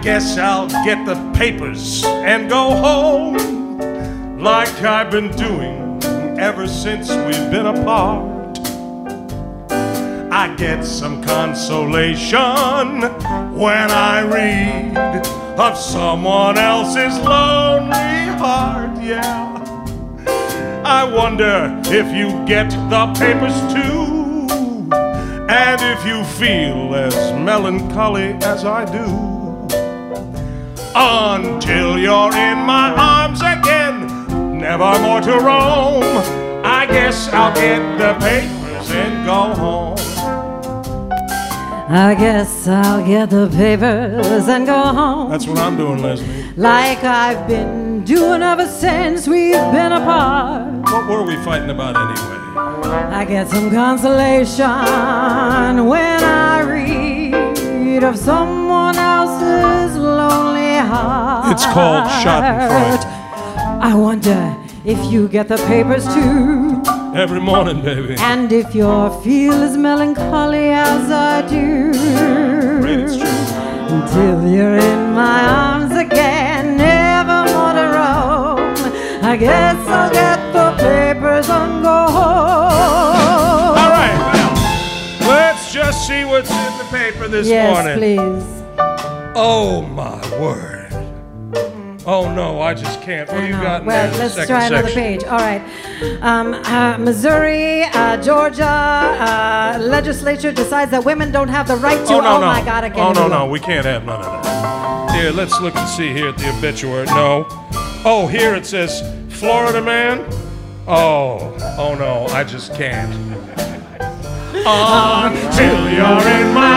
guess I'll get the papers and go home like I've been doing ever since we've been apart. I get some consolation when I read of someone else's lonely heart, yeah. I wonder if you get the papers too, and if you feel as melancholy as I do. Until you're in my arms again, never more to roam, I guess I'll get the papers and go home. I guess I'll get the papers and go home. That's what I'm doing, Leslie. Like I've been doing ever since we've been apart. What were we fighting about anyway? I get some consolation when I read of someone else's lonely heart. It's called Schadenfreude. I wonder if you get the papers too. Every morning, baby. And if your feel as melancholy as I do. Great, it's true. Until you're in my arms again, never more to roam. I guess I'll get the papers and go home. All right, well, let's just see what's in the paper this morning. Yes, please. Oh, my word. Oh, no, I just can't. What do you got in well, there? let's Second try another section. page. All right. Missouri, Georgia legislature decides that women don't have the right to. Oh, no, no. My God, I can't. Oh, no, even no. look. We can't have none of that. Here, let's look and see here at the obituary. No. Oh, here it says Florida man. Oh, no. I just can't. Until you're in my